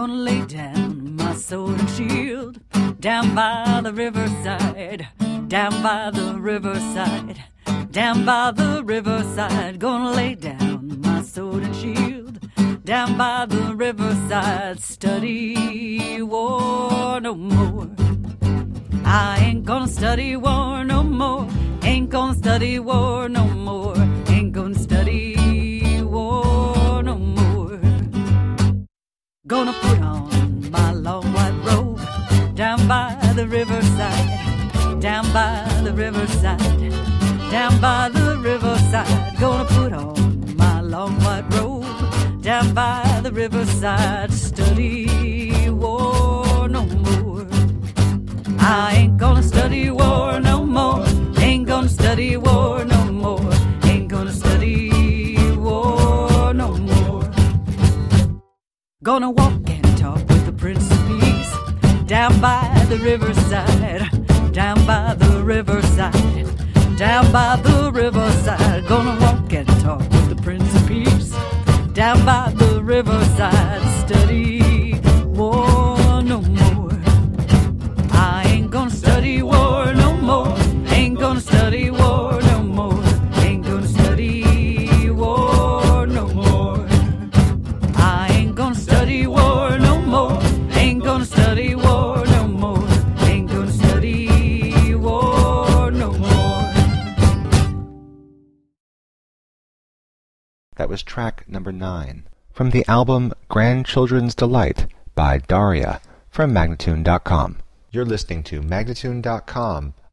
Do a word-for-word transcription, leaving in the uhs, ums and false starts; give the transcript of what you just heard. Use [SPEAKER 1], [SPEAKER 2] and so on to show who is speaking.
[SPEAKER 1] gonna lay down my sword and shield down by the riverside, down by the riverside, down by the riverside. Gonna lay down my sword and shield down by the riverside. Study war no more. I ain't gonna study war no more. Ain't gonna study war no more. Ain't gonna study war no more. Gonna put on my long white robe down by the riverside, down by the riverside, down by the riverside. Gonna put on my long white robe down by the riverside. Study war no more. I ain't gonna study war no more. Ain't gonna study war no more. Ain't gonna study war no more. Gonna walk and talk with the Prince of Peace down by the riverside, down by the riverside, down by the riverside. Gonna walk and talk with the Prince of Peace down by the riverside. Study war no more. I ain't gonna study war no more. Ain't gonna study war no more. Ain't gonna study war no more. I ain't gonna study war no more. Ain't gonna study war no more. Ain't gonna study war no more.
[SPEAKER 2] That was track number nine from the album Grandchildren's Delight by Daria from Magnatune dot com. You're listening to Magnatune dot com,